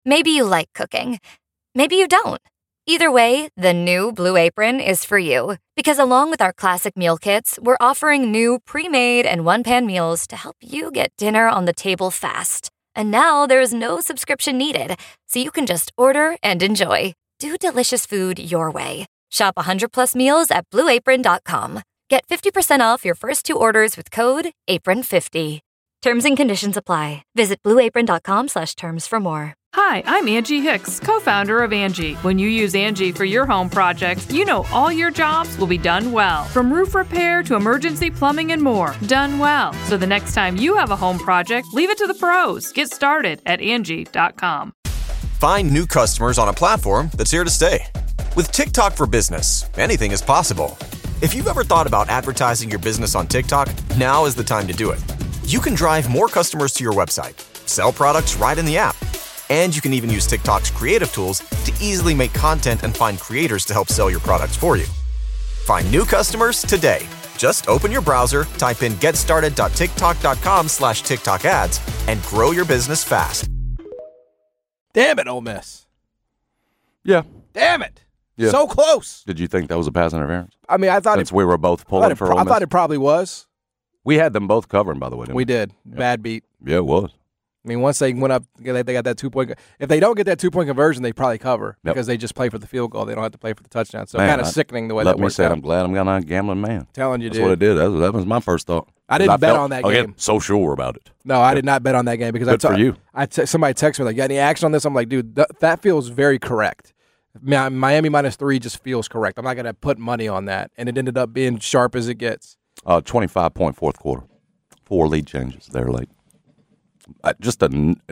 Maybe you like cooking. Maybe you don't. Either way, the new Blue Apron is for you. Because along with our classic meal kits, we're offering new pre-made and one-pan meals to help you get dinner on the table fast. And now there's no subscription needed, so you can just order and enjoy. Do delicious food your way. Shop 100+ meals at BlueApron.com. Get 50% off your first 2 orders with code APRON50. Terms and conditions apply. Visit BlueApron.com/terms for more. Hi, I'm Angie Hicks, co-founder of Angie. When you use Angie for your home projects, you know all your jobs will be done well. From roof repair to emergency plumbing and more, done well. So the next time you have a home project, leave it to the pros. Get started at Angie.com. Find new customers on a platform that's here to stay. With TikTok for Business, anything is possible. If you've ever thought about advertising your business on TikTok, now is the time to do it. You can drive more customers to your website, sell products right in the app, and you can even use TikTok's creative tools to easily make content and find creators to help sell your products for you. Find new customers today. Just open your browser, type in getstarted.tiktok.com/TikTok ads, and grow your business fast. Damn it, Ole Miss. Yeah. Damn it. Yeah. So close. Did you think that was a pass interference? I mean, I thought Since we were both pulling for Ole Miss? I thought it probably was. We had them both covering, by the way, didn't we? We did. Yeah. Bad beat. Yeah, it was. I mean, once they went up, they got that 2-point. If they don't get that 2-point conversion, they probably cover because they just play for the field goal. They don't have to play for the touchdown. So kind of sickening the way that works out. I'm glad I'm not a gambling man. Telling you, That's what I did. That was my first thought. I didn't bet on that game. So sure about it. No, I did not bet on that game because Good for you. Somebody texted me like, "Got any action on this?" I'm like, "Dude, that feels very correct." Miami -3 just feels correct. I'm not going to put money on that, and it ended up being sharp as it gets. 25-point fourth quarter. 4 lead changes there late. Just a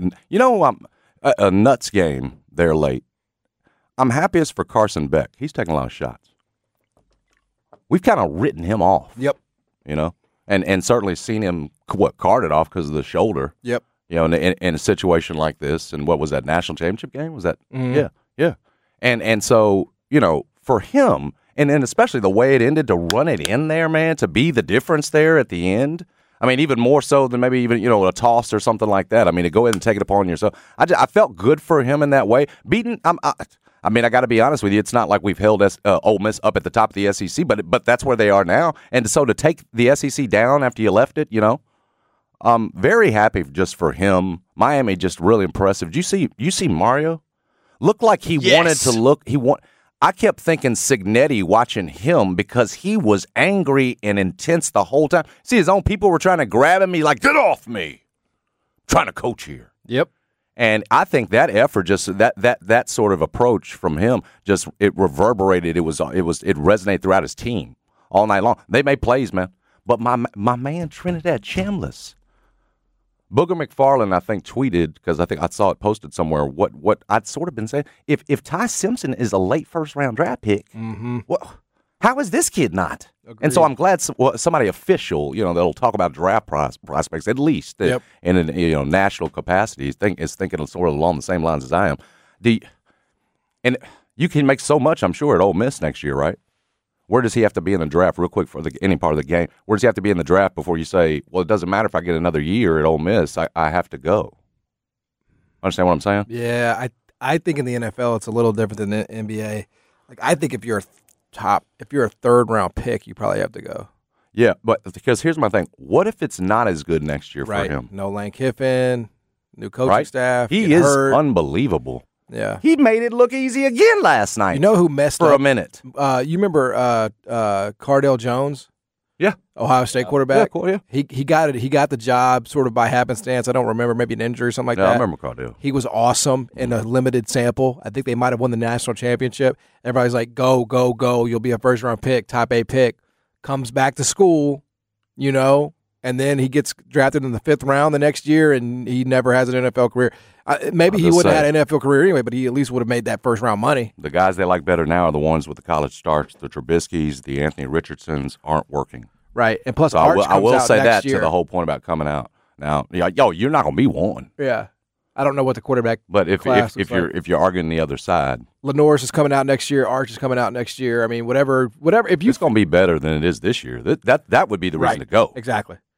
nuts game there late. I'm happiest for Carson Beck. He's taking a lot of shots. We've kind of written him off. Yep. And certainly seen him carted off because of the shoulder. Yep. In a situation like this, and what was that national championship game? Was that? Mm-hmm. Yeah. And so for him, and especially the way it ended, to run it in there, man, to be the difference there at the end. I mean, even more so than maybe even, a toss or something like that. I mean, to go ahead and take it upon yourself. I felt good for him in that way. Beaten, I got to be honest with you. It's not like we've held Ole Miss up at the top of the SEC, but that's where they are now. And so to take the SEC down after you left it, I'm very happy just for him. Miami just really impressive. You see Mario? Looked like he wanted to look. I kept thinking Cignetti watching him because he was angry and intense the whole time. See, his own people were trying to grab him. He's like, "Get off me!" I'm trying to coach here. Yep. And I think that effort, just that sort of approach from him, it reverberated. It resonated throughout his team all night long. They made plays, man. But my man Trinidad Chambliss. Booger McFarland, I think, tweeted, because I think I saw it posted somewhere, what I'd sort of been saying. If Ty Simpson is a late first-round draft pick, how is this kid not? Agreed. And so I'm glad somebody official, that'll talk about draft prospects, at least in a national capacity, is thinking sort of along the same lines as I am. And you can make so much, I'm sure, at Ole Miss next year, right? Where does he have to be in the draft, real quick, for any part of the game? Where does he have to be in the draft before you say, well, it doesn't matter if I get another year at Ole Miss, I have to go? Understand what I'm saying? Yeah, I think in the NFL it's a little different than the NBA. Like, I think if you're a third-round pick, you probably have to go. Yeah, but because here's my thing. What if it's not as good next year for him? No Lane Kiffin, new coaching staff. He is unbelievable. Yeah. He made it look easy again last night. You know who messed up? For a minute. You remember Cardale Jones? Yeah. Ohio State quarterback? Yeah, cool, yeah. He got it. He got the job sort of by happenstance. I don't remember, maybe an injury or something like that. I remember Cardale. He was awesome in a limited sample. I think they might have won the national championship. Everybody's like, go, go, go. You'll be a first-round pick, top 8 pick. Comes back to school, and then he gets drafted in the 5th round the next year, and he never has an NFL career. Maybe he wouldn't have had an NFL career anyway, but he at least would have made that first-round money. The guys they like better now are the ones with the college starts. The Trubiskys, the Anthony Richardsons aren't working. Right, and plus so Arch I will say that year. To the whole point about coming out. Now, you're not going to be one. Yeah. I don't know what the quarterback But if you're arguing the other side. Lenore's is coming out next year. Arch is coming out next year. I mean, whatever. If you, it's going to be better than it is this year. That would be the reason to go. Exactly.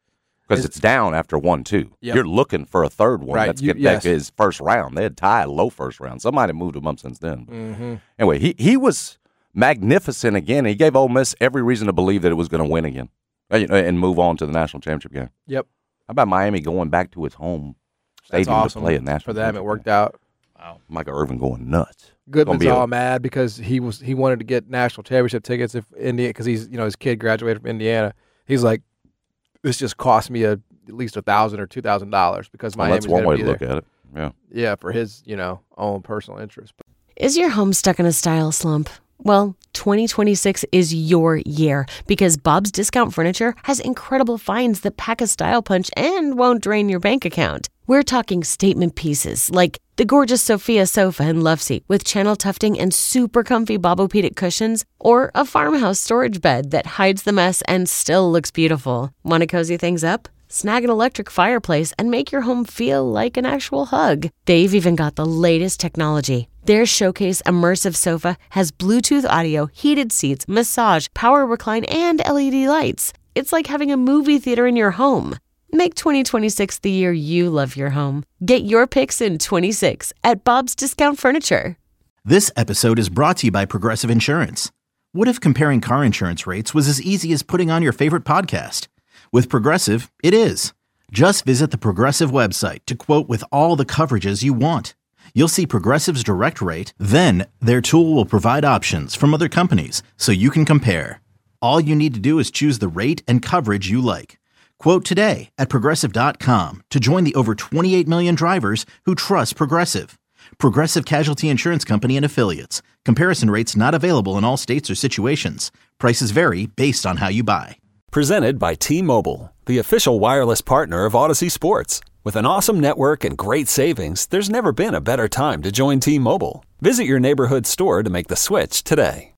Because it's down after 1-2. Yep. You're looking for a third one. Right. That's his first round. They had tied low first round. Somebody moved him up since then. Anyway, he was magnificent again. He gave Ole Miss every reason to believe that it was going to win again and move on to the national championship game. Yep. How about Miami going back to its home stadium That's awesome to play a national for them. It championship worked game? out. Wow. Michael Irvin going nuts. Goodman's all mad because he wanted to get national championship tickets if Indiana, because his kid graduated from Indiana. He's like, this just cost me at least $1,000 or $2,000 because Miami's that's one way to to look at it. Yeah, for his own personal interest. Is your home stuck in a style slump? Well, 2026 is your year because Bob's Discount Furniture has incredible finds that pack a style punch and won't drain your bank account. We're talking statement pieces like the gorgeous Sophia sofa and love seat with channel tufting and super comfy Bobopedic cushions, or a farmhouse storage bed that hides the mess and still looks beautiful. Want to cozy things up? Snag an electric fireplace and make your home feel like an actual hug. They've even got the latest technology. Their Showcase Immersive Sofa has Bluetooth audio, heated seats, massage, power recline, and LED lights. It's like having a movie theater in your home. Make 2026 the year you love your home. Get your picks in 26 at Bob's Discount Furniture. This episode is brought to you by Progressive Insurance. What if comparing car insurance rates was as easy as putting on your favorite podcast? With Progressive, it is. Just visit the Progressive website to quote with all the coverages you want. You'll see Progressive's direct rate, then their tool will provide options from other companies so you can compare. All you need to do is choose the rate and coverage you like. Quote today at Progressive.com to join the over 28 million drivers who trust Progressive. Progressive Casualty Insurance Company and Affiliates. Comparison rates not available in all states or situations. Prices vary based on how you buy. Presented by T-Mobile, the official wireless partner of Odyssey Sports. With an awesome network and great savings, there's never been a better time to join T-Mobile. Visit your neighborhood store to make the switch today.